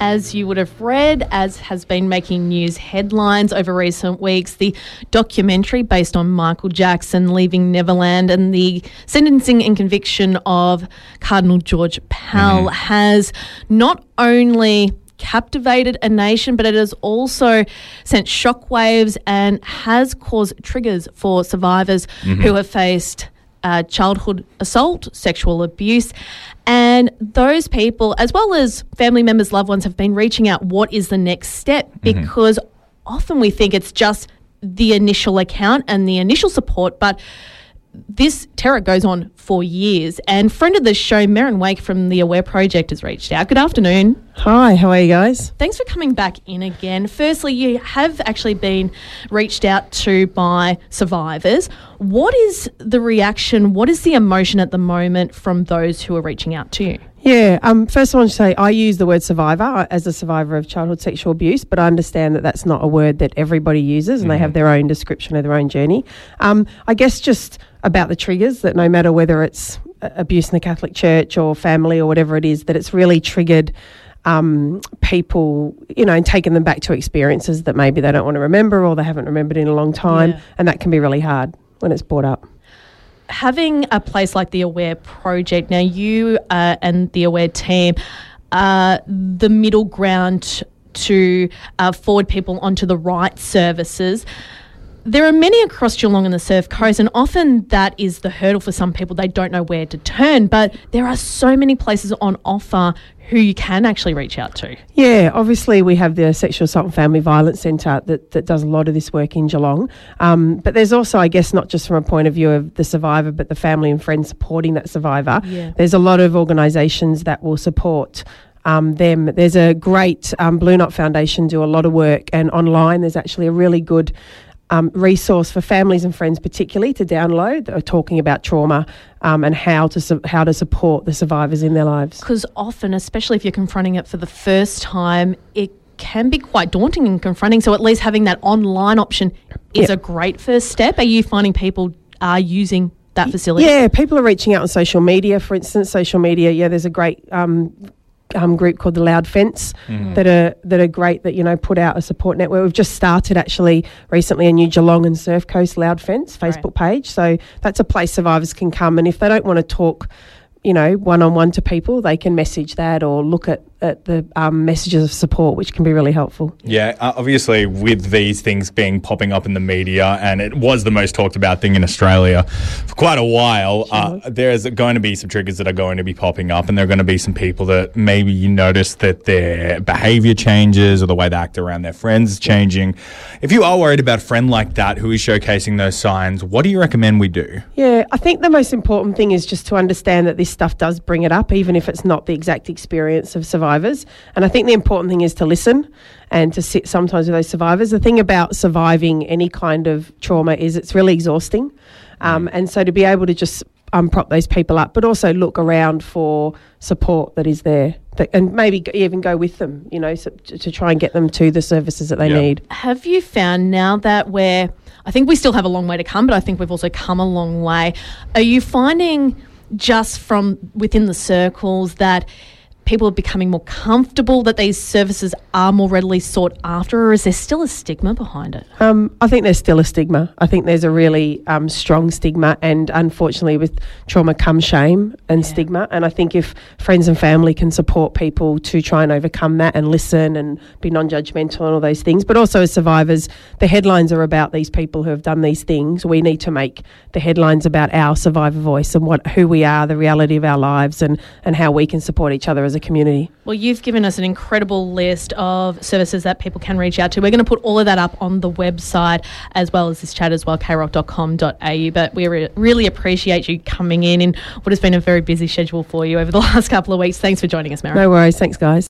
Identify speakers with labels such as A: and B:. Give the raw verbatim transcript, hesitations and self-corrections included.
A: as you would have read, as has been making news headlines over recent weeks, the documentary based on Michael Jackson leaving Neverland and the sentencing and conviction of Cardinal George Pell mm. has not only captivated a nation, but it has also sent shockwaves and has caused triggers for survivors mm-hmm. who have faced uh, childhood assault, sexual abuse. And those people, as well as family members, loved ones, have been reaching out, what is the next step? Because mm-hmm. often we think it's just the initial account and the initial support, but this terror goes on for years. And friend of the show, Merryn Wake from the Aware Project, has reached out. Good afternoon.
B: Hi, how are you guys?
A: Thanks for coming back in again. Firstly, you have actually been reached out to by survivors. What is the reaction, what is the emotion at the moment from those who are reaching out to you?
B: Yeah, um, first I want to say I use the word survivor as a survivor of childhood sexual abuse, but I understand that that's not a word that everybody uses and mm-hmm. they have their own description of their own journey. Um, I guess just about the triggers, that no matter whether it's abuse in the Catholic Church or family or whatever it is, that it's really triggered um, people, you know, and taken them back to experiences that maybe they don't want to remember or they haven't remembered in a long time, yeah. and that can be really hard when it's brought up.
A: Having a place like the Aware Project, now you uh, and the Aware team are the middle ground to uh, forward people onto the right services. There are many across Geelong and the Surf Coast, and often that is the hurdle for some people. They don't know where to turn, but there are so many places on offer who you can actually reach out to.
B: Yeah, obviously we have the Sexual Assault and Family Violence Centre that, that does a lot of this work in Geelong. Um, but there's also, I guess, not just from a point of view of the survivor, but the family and friends supporting that survivor. Yeah. There's a lot of organisations that will support Um, them. There's a great um, Blue Knot Foundation do a lot of work, and online there's actually a really good um, resource for families and friends particularly to download, uh, talking about trauma um, and how to su- how to support the survivors in their lives.
A: Because often, especially if you're confronting it for the first time, it can be quite daunting and confronting, so at least having that online option is yep. a great first step. Are you finding people are using that facility?
B: Yeah, people are reaching out on social media, for instance. Social media, yeah, there's a great um Um, group called the Loud Fence mm. that are that are great, that, you know, put out a support network. We've just started actually recently a new Geelong and Surf Coast Loud Fence Facebook right. page, so that's a place survivors can come, and if they don't want to talk, you know, one-on-one to people, they can message that or look at, at the um, messages of support, which can be really helpful.
C: Yeah, uh, obviously with these things being popping up in the media, and it was the most talked about thing in Australia for quite a while, sure. uh, there's going to be some triggers that are going to be popping up, and there are going to be some people that maybe you notice that their behaviour changes or the way they act around their friends is changing. If you are worried about a friend like that who is showcasing those signs, what do you recommend we do?
B: Yeah, I think the most important thing is just to understand that this stuff does bring it up, even if it's not the exact experience of survivors. And I think the important thing is to listen and to sit sometimes with those survivors. The thing about surviving any kind of trauma is it's really exhausting. Um, and so to be able to just um, prop those people up, but also look around for support that is there, that, and maybe even go with them, you know, so, to, to try and get them to the services that they yeah. need.
A: Have you found now that we're, I think we still have a long way to come, but I think we've also come a long way. Are you finding just from within the circles that people are becoming more comfortable, that these services are more readily sought after, or is there still a stigma behind it?
B: Um, I think there's still a stigma. I think there's a really um, strong stigma, and unfortunately with trauma comes shame and yeah. stigma, and I think if friends and family can support people to try and overcome that and listen and be non-judgmental and all those things, but also as survivors, the headlines are about these people who have done these things. We need to make the headlines about our survivor voice and what who we are, the reality of our lives, and, and how we can support each other as a community.
A: Well, you've given us an incredible list of services that people can reach out to. We're going to put all of that up on the website as well as this chat as well, k rock dot com dot a u. But we re- really appreciate you coming in in what has been a very busy schedule for you over the last couple of weeks. Thanks for joining us, Merryn.
B: No worries. Thanks, guys.